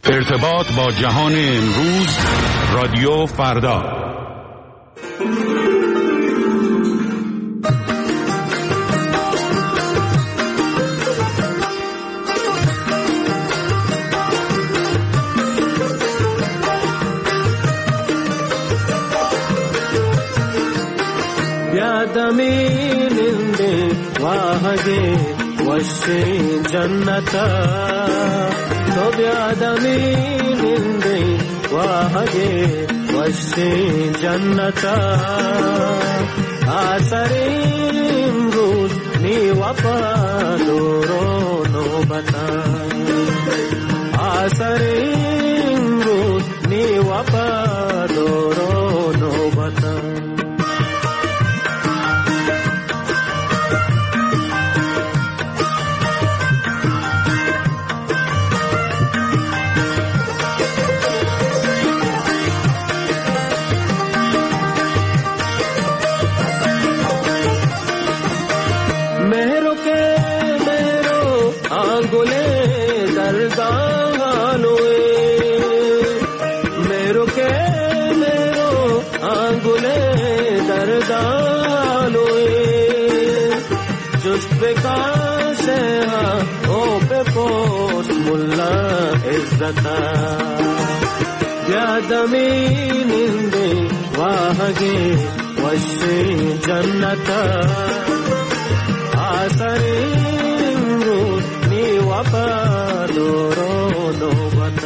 ارتباط با جهان امروز، رادیو فردا. ಯಾದಮೀನಿಂದೆ ವಾಹಗೆ ವಶೆ ಜನ್ನತ ಯಾದಮೀನಿಂದೆ ವಾಹಗೆ ವಶೆ ಜನ್ನತ ಆಸರೆ ಇಮ್ರೂಸ್ ನೀವಪದೋರೋ ನೋಬತ ಆಸರೆ ಇಮ್ರೂಸ್ ನೀವಪದೋರೋ ನೋಬತ ಯಾದಮೀನಿಂದೆ ವಾಹಗೆ ವಶೆ ಜನ್ನತ ಆಸರೆ ನೀವಪದೋರೋ ನೋಬತ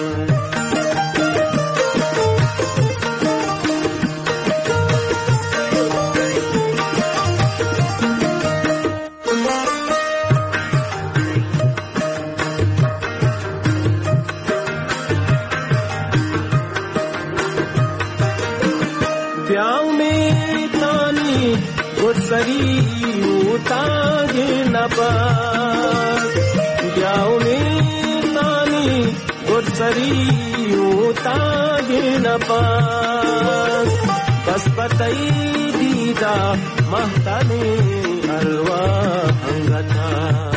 बस पतई दीदा महतानी अलवा अंगता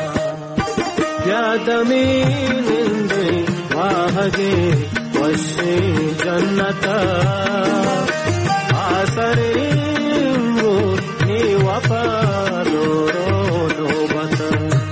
यादमीनिंदे वाहगे वशे जन्नत आसरे ನೀವಪದೋರೋ ನೋಬತ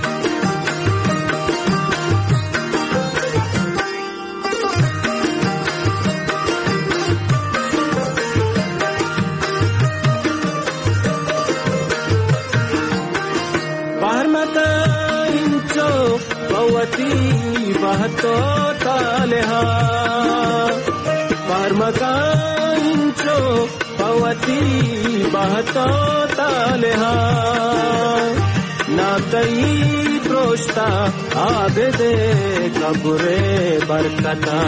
भवती बहतो तालेहा परमकांचो भवती बहतो तालेहा नातई प्रोष्टा आबेदे कबरे बरकता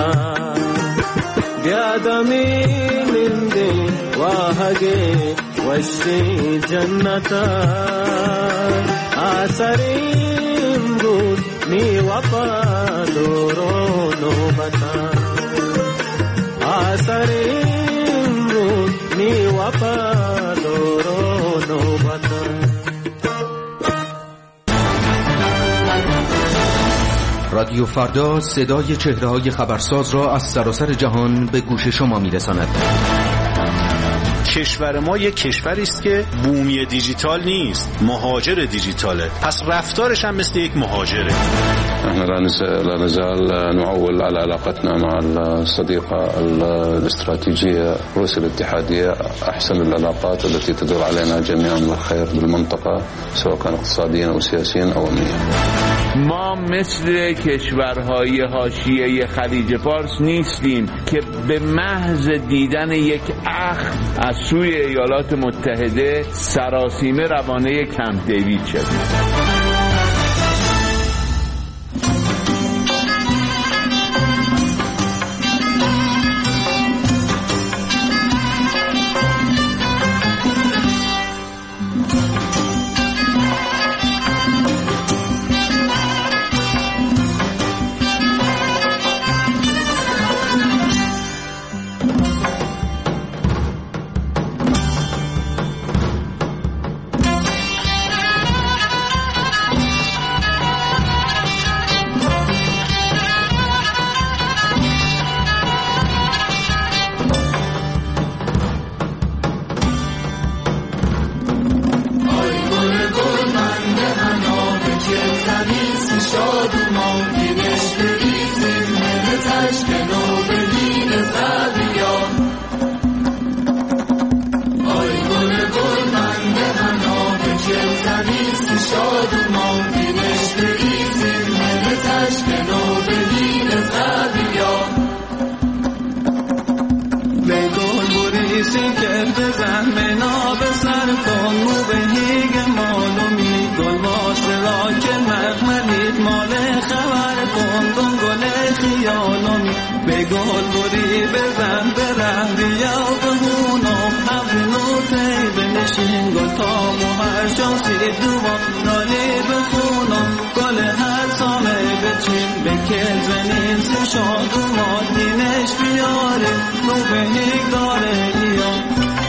यादमीनिंदे वाहगे वशे जन्नत आसरे ನೀವಪದೋರೋ ನೋಬತ ಆಸರೆ ನೀವಪದೋರೋ ನೋಬತ رادیو فردا صدای چهره‌های خبرساز را از سراسر جهان به گوش شما می‌رساند. کشور ما یک کشوری است که بومی دیجیتال نیست، مهاجر دیجیتاله. پس رفتارش هم مثل یک مهاجره. احنا لا نزال نعول على علاقتنا مع الصديقة الاستراتيجية روسيا الاتحادية أحسن العلاقات التي تدور علينا جميعا بالخير بالمنطقة سواء كان اقتصاديا أو سياسيا أو أمنيا. ما مثل کشورهای حاشیه خلیج فارس نیستیم که به محض دیدن یک اخ از سوی ایالات متحده سراسیمه روانه کمپ دیوید شدیم. مال خبر کن دنگل خیالانی به گل بری بزن به رهری یا بهونم حبل نوته بنشین گل تا مهر شانسی دوان نالی بخونم گل هر ساله بچین به کل زنین سشاد و مادینش بیاره نو به نگاره ایان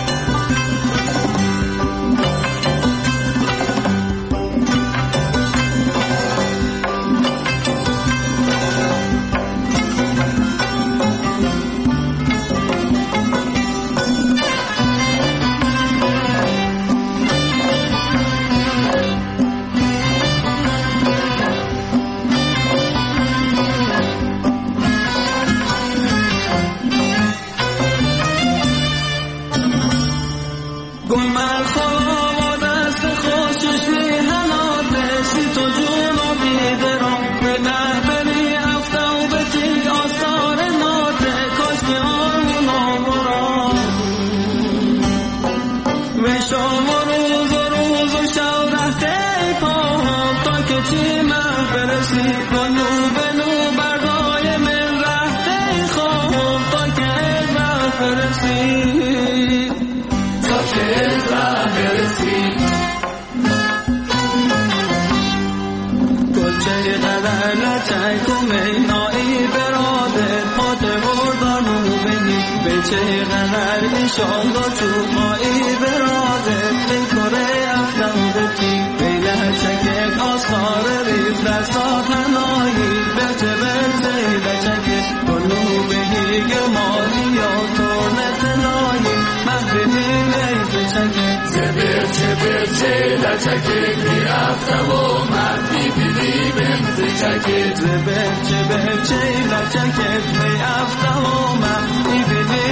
چقدر انشالله تو مایی براده این کره افلوندتی بیله چکت آثار ریز دستات هنایی بچه لچکت کنو بهی گمالی یا تورنت نایی مهدی لیز چکت چه لچکت بیرفتم و مهدی بیدی بنزی چکت چه لچکت بیرفتم و مهدی بیدی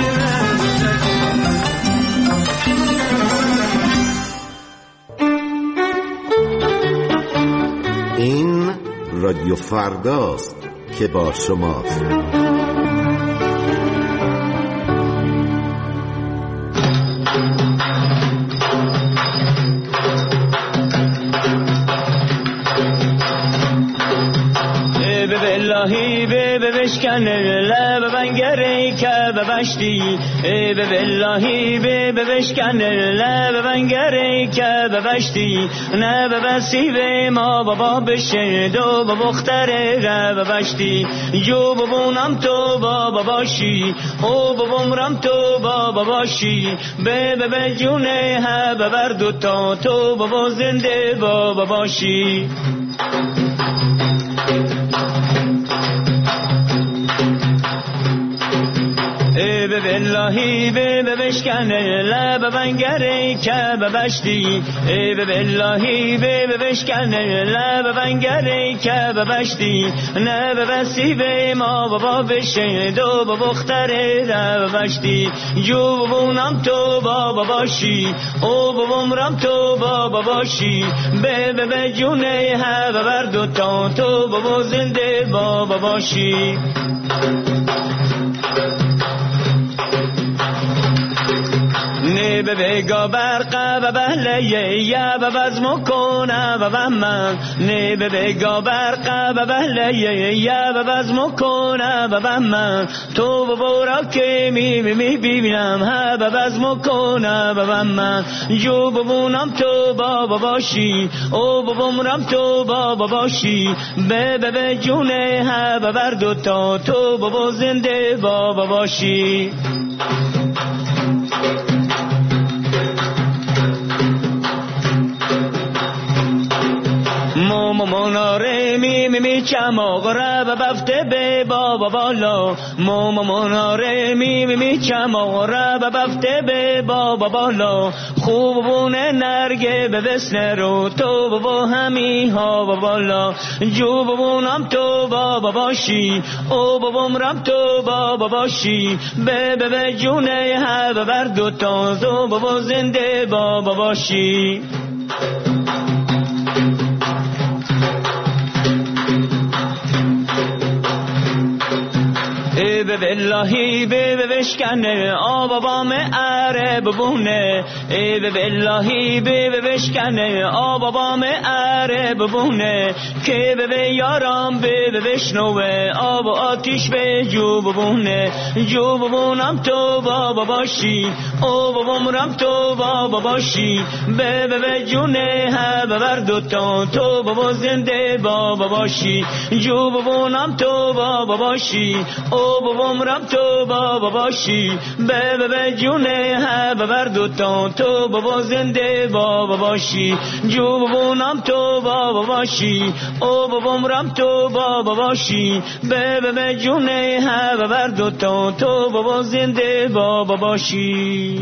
این رادیو فرداست که با شماست. باللهی به بشکن لب بنگری که ببشتی به باللهی به بشکن لب بنگری که ببشتی نه ببسی به ما بابا بشه دو بختر ببشتی جو ببونم تو بابا باشی او ببومرم تو بابا باشی به جونه ها ببر دوتا تو بابا زنده بابا باشی به باللهی به بشکن لب بنگری که ببشتی به باللهی به بشکن لب بنگری که ببشتی نه ببسی به ما بابا بشه دو بختر ببشتی جو ببونم تو بابا باشی او ببومرم تو بابا باشی به جونه ها ببر دوتا تو بابا زنده بابا باشی نه به بگا برقه و بهله یا به بزم کنه و بهمن نه به بگا برقه و بهله یا به بزم کنه و بهمن تو ببورا که می ببینم ها به بزم کنه و بهمن جو ببونم تو بابا باشی او ببومرم تو بابا باشی به جونه ها ببر دوتا تو بابا زنده بابا باشی مناره می چماغره و بفته به بابا بالا مناره می چماغره و بفته به بابا بالا خوب بونه نرگه به وسنه رو تو بابا همی ها بالا جو ببونم تو بابا باشی او ببومرم تو بابا باشی به جونه ها ببر دوتا تو بابا زنده بابا باشی ای به بلهی به بشکنه آب بام اره ببونه ای به بلهی به بشکنه آب بام اره ببونه که به یارم به بشنوه آب و آتیش به جو ببونه جو ببونم تو بابا باشی او ببومرم تو بابا باشی به جونه ها ببر دوتا تو بابا زنده بابا باشی جو ببونم تو بابا باشی او ببومرم تو بابا باشی به جونه ها ببر دوتا تو بابا زنده بابا باشی جو ببونم تو بابا باشی او ببومرم تو بابا باشی به جونه ها ببر دوتا تو بابا زنده بابا باشی.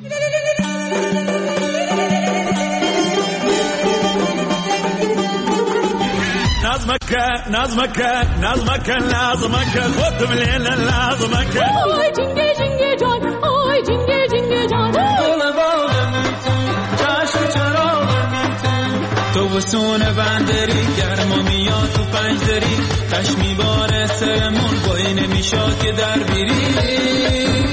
نظمك نظمك لازمك خذ من الليل لازمك آی جنگه جنگه جان آی جنگه جنگه جان چشم چراغ تو وسون بندری گرما میاد تو پنجدری کش میباره سرمون بایی نمیشاد که در بیری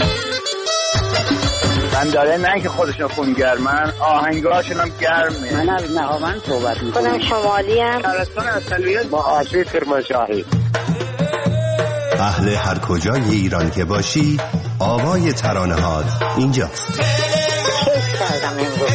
من داره نه که خودشون خونگرمن آهنگاشون هم گرمه. من از نهاوند صحبت میکنم شمالی هم شهرستان اصلیت با آشی کرمانشاهی. اهل هر کجای ایران که باشی آوای ترانه هات اینجاست. کیف کردم امروز.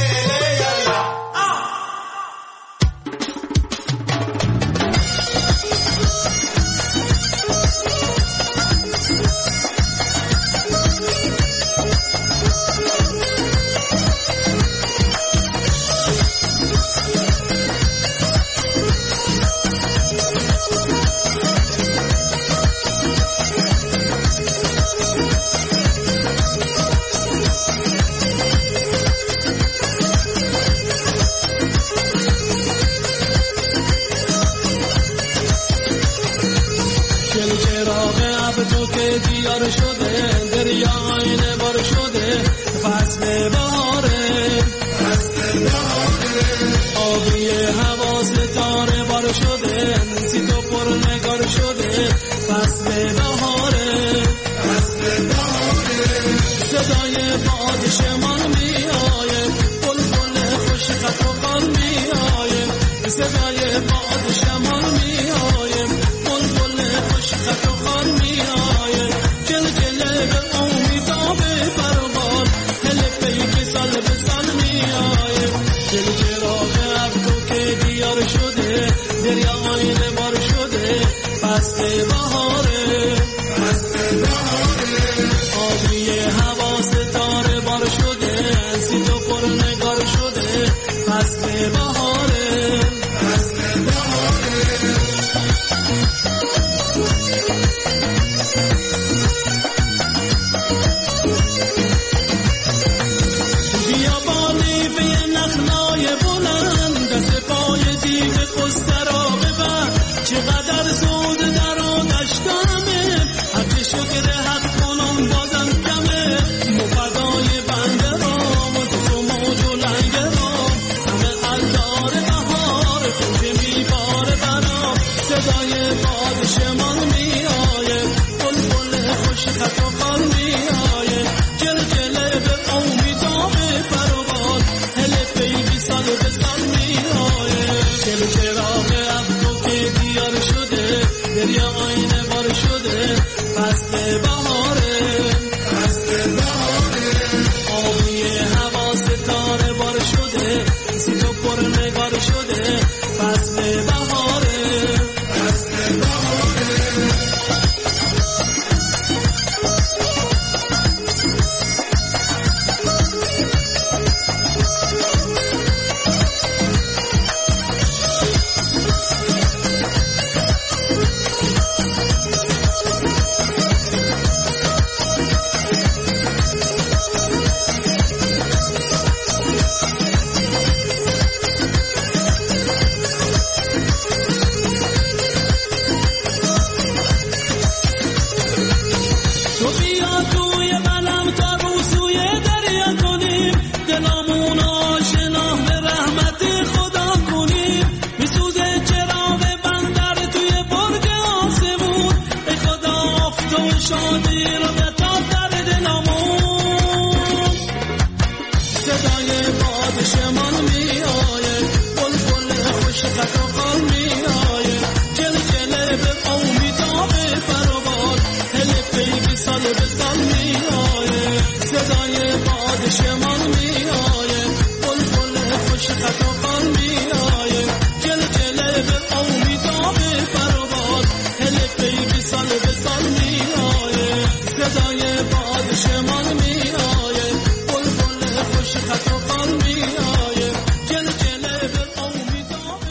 شادی رو بتاب در دلمون صدای باد شمال میآیه بلبل خوش خط و خال میآیه جل جله به امیداب فراباد هل پیگی سال به سال میآیه صدای باد شمال میآیه بلبل خوش خط و خال میآیه جل جله به امیداب فراباد هل پیگی سال به سال میآیه صدای باد شمال میآیه بلبل خوش خط و خال میآیه جل جله به امیداب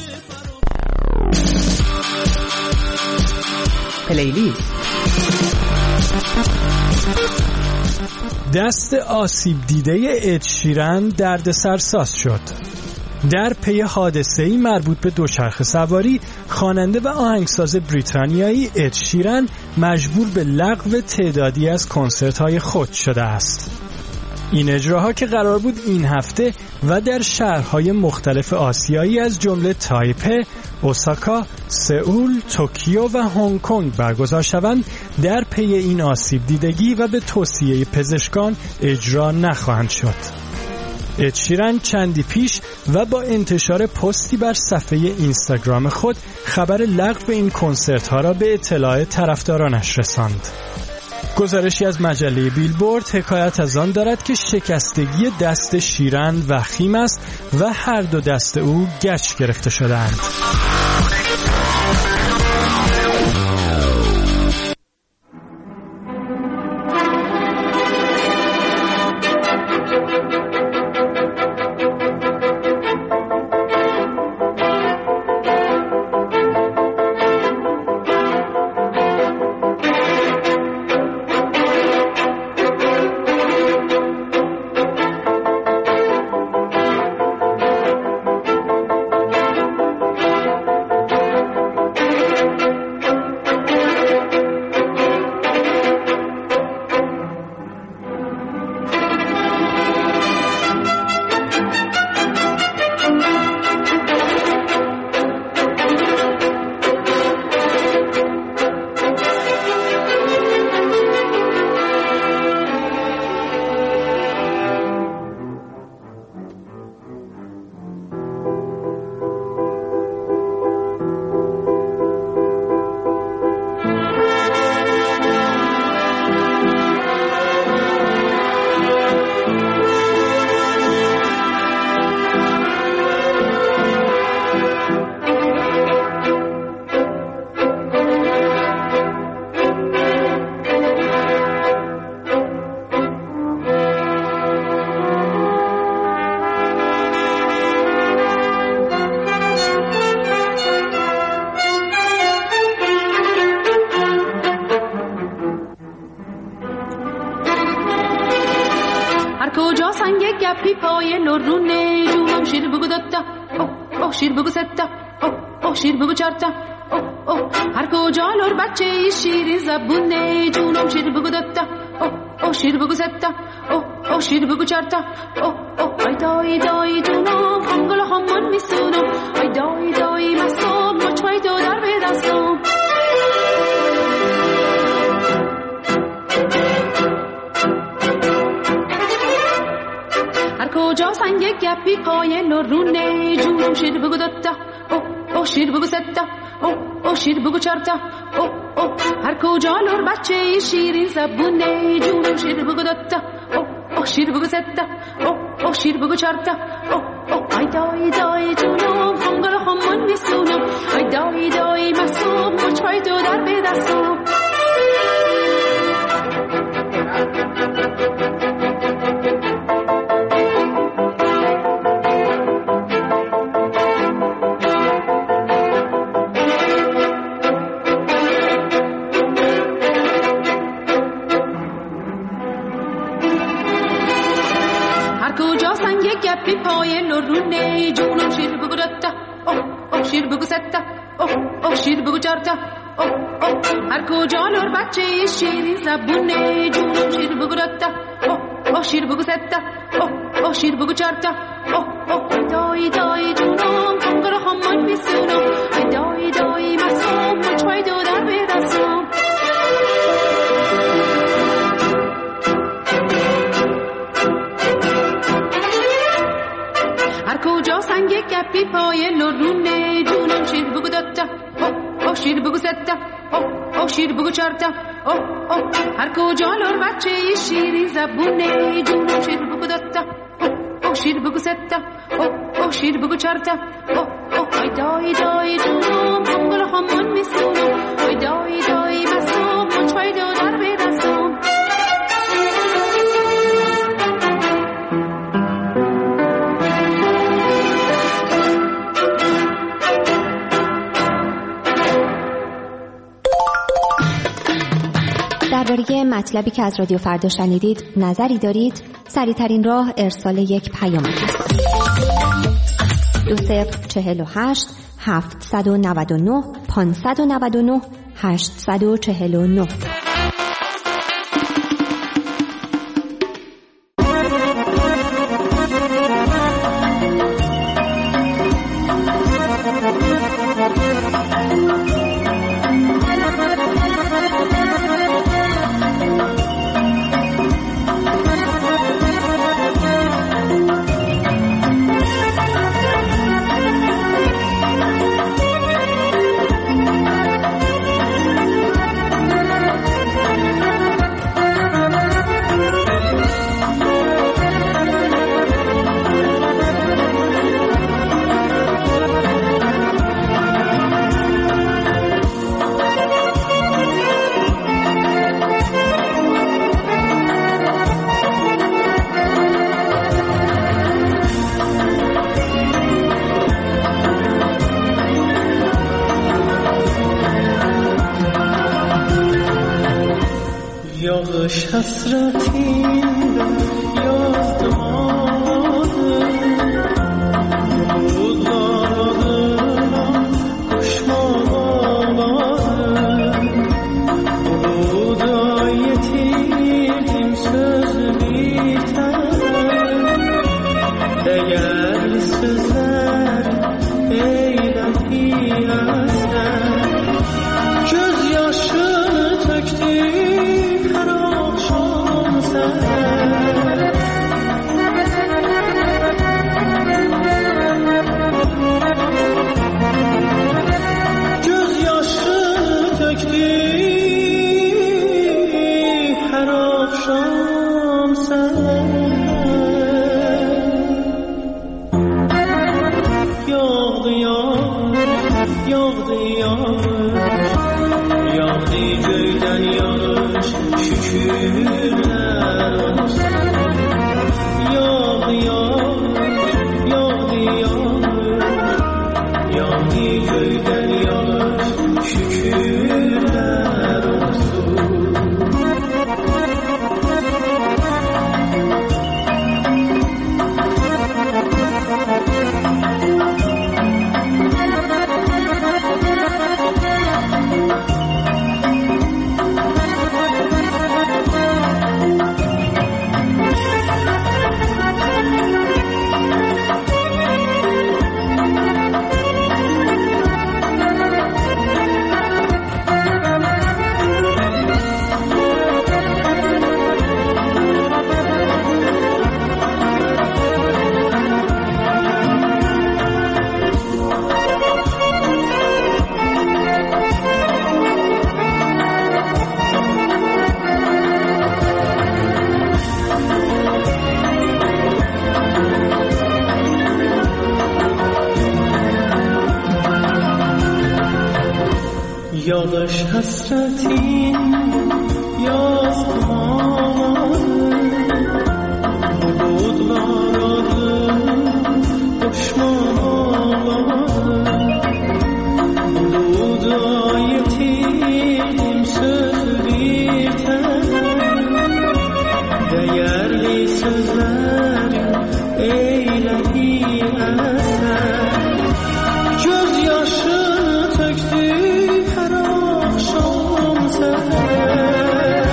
پلیلیست. دست آسیب دیده اد شیران دردسرساز شد. در پی حادثه‌ای مربوط به دوچرخه سواری، خواننده و آهنگساز بریتانیایی اد شیران مجبور به لغو تعدادی از کنسرت‌های خود شده است. این اجراها که قرار بود این هفته و در شهرهای مختلف آسیایی از جمله تایپه، اوساکا، سئول، توکیو و هنگ کنگ برگزار شوند، در پی این آسیب دیدگی و به توصیه پزشکان اجرا نخواهند شد. اد شیران چندی پیش و با انتشار پستی بر صفحه اینستاگرام خود خبر لغو این کنسرت ها را به اطلاع طرفدارانش رساند. گزارشی از مجله بیلبورد حکایت از آن دارد که شکستگی دست شیران وخیم است و هر دو دست او گچ گرفته شده‌اند. گپی پای لرونه جونم شیر بگو دتا اوه شیر بگو ستا اوه شیر بگو چارتا اوه هر کجا لر بچه شیرین زبونه جونم شیر بگو دتا اوه شیر بگو ستا اوه شیر بگو چارتا اوه ای دای دای جونم خنگل همان میسونم ای دای دای مستم مچای تو در به دستم کجا سنگ گپی پای لرونه جونم شیر بگو دتا اوه شیر بگو ستا اوه شیر بگو چارتا اوه هر کجا لر بچه شیرین زبونه جونم شیر بگو دتا اوه شیر بگو ستا اوه شیر بگو چارتا اوه ای دای دای جونم خنگل همان میسونم ای دای دای مستم مچای تو در به دستم گپی پای لرونه جونم شیر بگو دتا اوه شیر بگو ستا اوه شیر بگو چارتا اوه هر کجا لر بچه شیرین زبونه جونم شیر بگو دتا اوه شیر بگو ستا اوه شیر بگو چارتا اوه دای دای جونم خنگر همان میسونم ای دای دای مستم مچای دو در به دستم گپی پای لرونه جونم شیر بگو دتا او شیر بگو ستا او شیر بگو چارتا او هر کجا لر بچه شیرین زبونه جونم شیر بگو دتا او شیر بگو ستا او شیر بگو چارتا او ای دای دای جونم کنگل همون میسونم ای دای دای بسوم من چای دو در بدستم. درباره مطلبی که از رادیو فردا شنیدید نظری دارید؟ سریع‌ترین راه ارسال یک پیام است. 2048 799 599 849. یاغش حسرتی یاد ماده بود دارم کشمان آماده بود آیتیم söz biter değerli sözler eylehi eser gözyaşı töktü یادش حسرتی یاد بود ناراده دشمن بود آیتیم söz biter değerli sözler eylehi eser gözyaşı töktü her akşam seher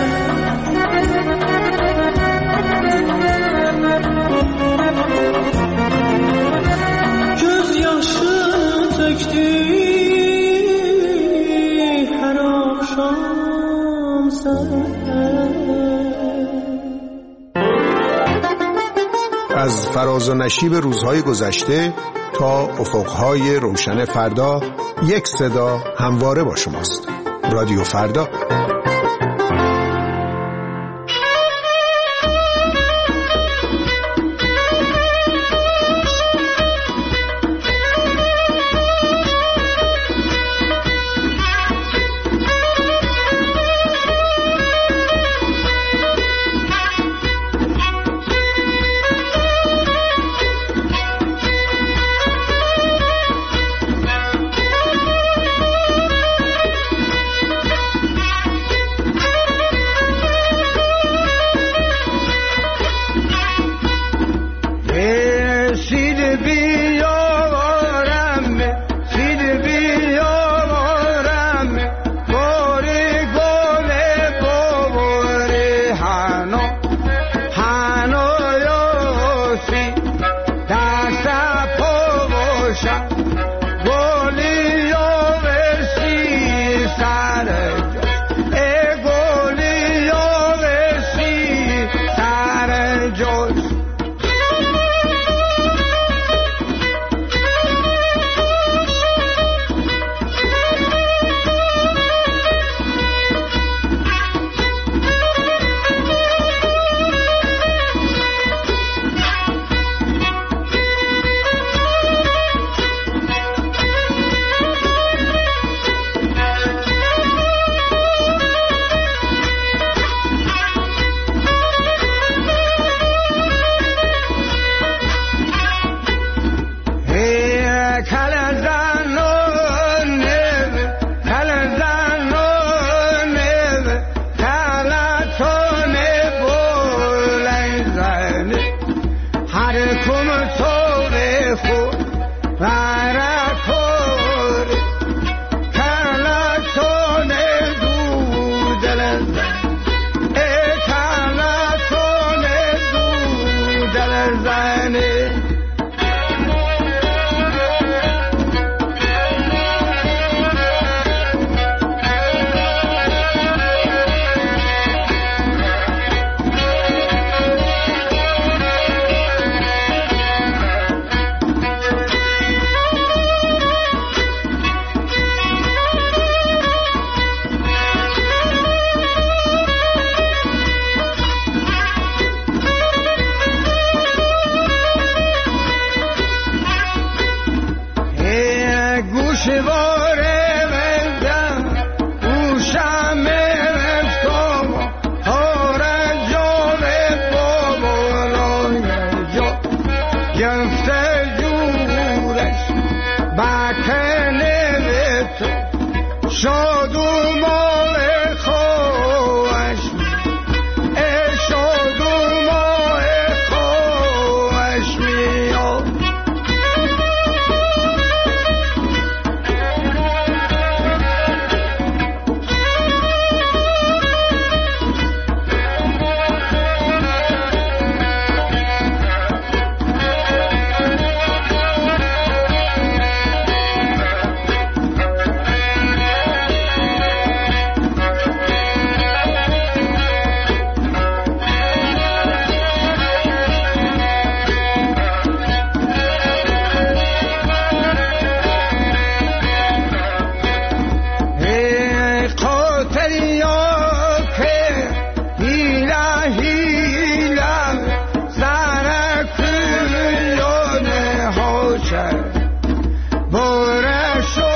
gözyaşı töktü her akşam seher. از فراز و نشیب روزهای گذشته تا افقهای روشن فردا، یک صدا همواره با شماست. رادیو فردا.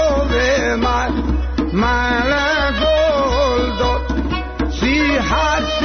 من گل داد سی حد